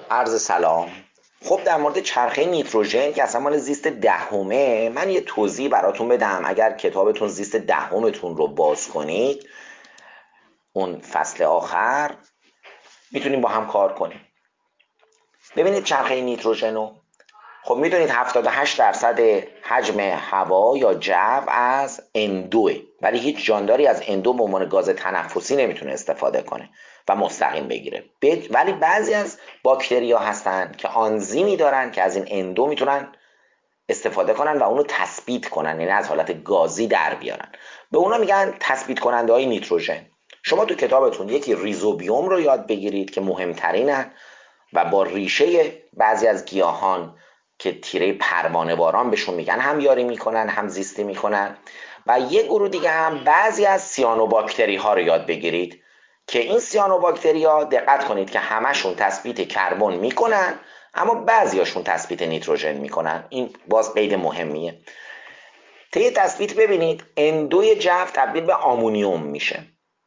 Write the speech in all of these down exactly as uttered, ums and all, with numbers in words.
عرض سلام. خب در مورد چرخه نیتروژن که اصلا مال زیست دهمه، من یه توضیح براتون بدم. اگر کتابتون زیست دهمتون رو باز کنید، اون فصل آخر، میتونیم با هم کار کنیم. ببینید چرخه نیتروژن رو، خب میدونید هفتاد و هشت درصد حجم هوا یا جو از ان دو، ولی هیچ جانداری از ان دو به عنوان گاز تنفسی نمیتونه استفاده کنه و مستقیم بگیره. ولی بعضی از باکتریا هستن که آنزیمی دارن که از این ان دو میتونن استفاده کنن و اونو تثبیت کنن، یعنی از حالت گازی در بیارن. به اونا میگن تثبیت کننده های نیتروژن. شما تو کتابتون یکی ریزوبیوم رو یاد بگیرید که مهمترینن و با ریشه بعضی از گیاهان که تیره پروانه باران بهشون میگن هم یاری میکنن هم زیستی میکنن. و یه گروه دیگه هم بعضی از سیانوباکتری ها رو یاد بگیرید که این سیانوباکتری ها دقت کنید که همشون تثبیت کربن میکنن، اما بعضیاشون تثبیت نیتروژن میکنن. این باز قید مهمیه. طی تثبیت ببینید ان دو جو تبدیل به آمونیوم میشه،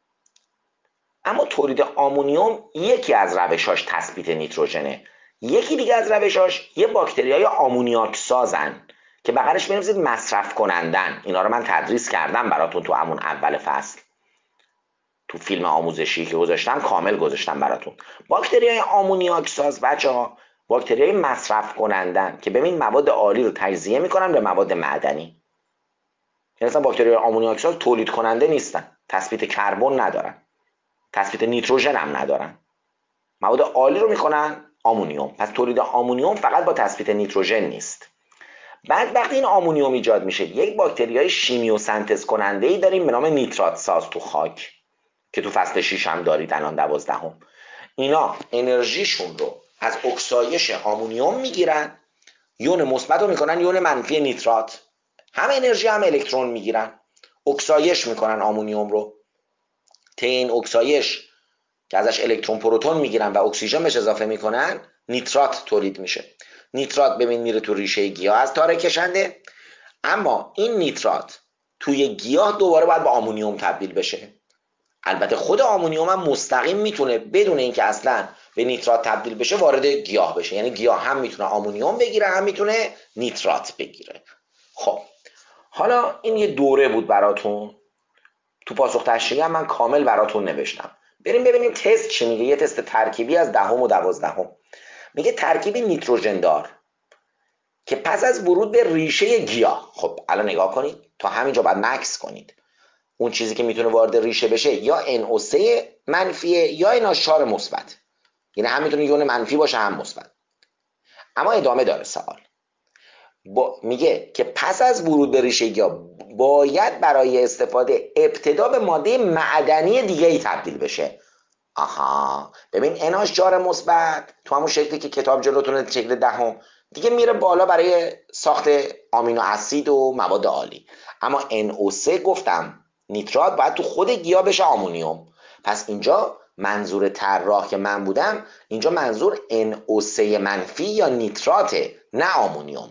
اما تولید آمونیوم یکی از روشاش تثبیت نیتروژنه. یکی دیگه از روشاش یه باکتریای آمونیاک سازن که بغلش بنویسید مصرف کنندن. اینا رو من تدریس کردم براتون تو همون اول فصل، تو فیلم آموزشی که گذاشتم کامل گذاشتم براتون. باکتریای آمونیاک ساز بچه‌ها باکتریای مصرف کنندن که ببین مواد عالی رو تجزیه میکنن به مواد معدنی. یعنی مثلا باکتریای آمونیاک ساز تولید کننده نیستن، تثبیت کربن ندارن، تثبیت نیتروژن هم ندارن، مواد عالی رو میکنن آمونیوم. پس تولید آمونیوم فقط با تثبیت نیتروژن نیست. بعد وقتی این آمونیوم ایجاد میشه، یک باکتریای شیمیوسنتز کننده ای داریم به نام نیترات ساز تو خاک که تو فصل شش هم دارید الان دوازدهم. اینا انرژیشون رو از اکسایش آمونیوم میگیرن، یون مثبت رو میکنن یون منفی نیترات، هم انرژی هم الکترون میگیرن، اکسایش میکنن آمونیوم رو. طی این اکسایش که ازش الکترون پروتون میگیرن و اکسیژن بهش اضافه میکنن، نیترات تولید میشه. نیترات ببین میره تو ریشه گیاه از تاره کشنده، اما این نیترات توی گیاه دوباره باید به آمونیوم تبدیل بشه. البته خود آمونیوم هم مستقیم میتونه بدون اینکه اصلا به نیترات تبدیل بشه وارد گیاه بشه، یعنی گیاه هم میتونه آمونیوم بگیره هم میتونه نیترات بگیره. خب حالا این یه دوره بود براتون، تو پاسخ تشریحی هم من کامل براتون نوشتم. بریم ببینیم تست چی میگه. یه تست ترکیبی از دهم و دوازدهم. میگه ترکیبی نیتروژن دار که پس از ورود به ریشه گیاه، خب الان نگاه کنید تا همینجا باید مکس کنید. اون چیزی که میتونه وارد ریشه بشه یا ان او سه منفیه یا ان اچ چهار مثبت، یعنی هم میتونه یون منفی باشه هم مثبت. اما ادامه داره سوال، با میگه که پس از ورود به ریشه گیاه باید برای استفاده ابتدا به ماده معدنی دیگه ای تبدیل بشه. آها، ببین ان اچ چهار مثبت تو همون شکلی که کتاب جلوتونه شکل دهم دیگه میره بالا برای ساخت آمینو اسید و مواد عالی، اما ان او سه گفتم نیترات باید تو خود گیاه بشه آمونیوم. پس اینجا منظور طراح که من بودم، اینجا منظور ان او سه منفی یا نیتراته نه آمونیوم.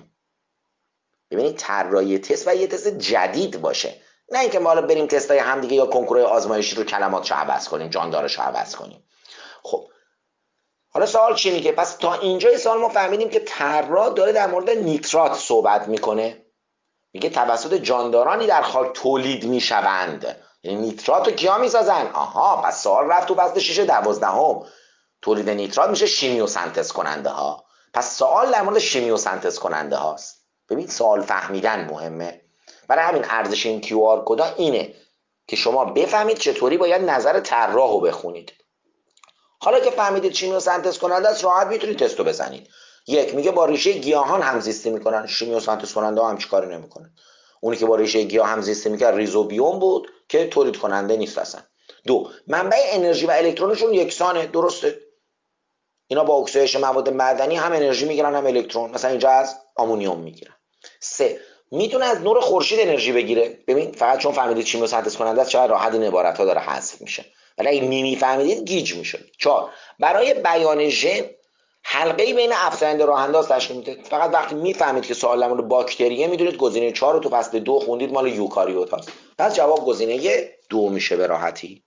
ببینید طراحی تست و یه تست جدید باشه، نه اینکه ما حالا بریم تستای هم دیگه یا کنکورهای آزمایشی رو کلماتشو عوض کنیم، جاندارشو عوض کنیم. خب حالا سوال چی میگه؟ پس تا اینجای سوال ما فهمیدیم که طراح داره در مورد نیترات صحبت میکنه. میگه توسط جاندارانی در خاک تولید میشوند، یعنی نیترات رو کیا میسازن؟ آها، پس سوال رفت تو فصل شش دوازدهم. تولید نیترات میشه شیمیوسنتز کننده ها. پس سوال در مورد شیمیوسنتز کننده هاست. ببین سوال فهمیدن مهمه. برای همین ارزش این کیو آر کد اینه که شما بفهمید چطوری باید نظر طراح رو بخونید. حالا که فهمیدید شیمیوسنتز کننده است، راحت میتونید تستو بزنید. یک، میگه با ریشه گیاهان همزیستی میکنن. شیمیوسنتز کننده ها هم چیکاری نمیکنه. اونی که با ریشه گیاه همزیستی میکرد ریزوبیوم بود که تولید کننده نیست اصلا. دو، منبع انرژی و الکترونشون یکسانه. درسته، اینا با اکسایش مواد معدنی هم انرژی میگیرن هم الکترون، مثلا اینجا از آمونیوم میگیرن. سه، میتونه از نور خورشید انرژی بگیره. ببین فقط چون فهمیدید شیمیوسنتز کننده است چقدر راحت این عبارت ها داره حذف میشه، ولی اگه نمیفهمیدید گیج میشد. چهار، برای بیان ژن حلقه‌ای بین افزاینده راه انداز تشکیل میده. فقط وقتی میفهمید که سوال در مورد باکتریه میدونید گزینه چهار رو تو فصل دو خوندید، مال یوکاریوت هاست. پس جواب گزینه دو میشه به راحتی.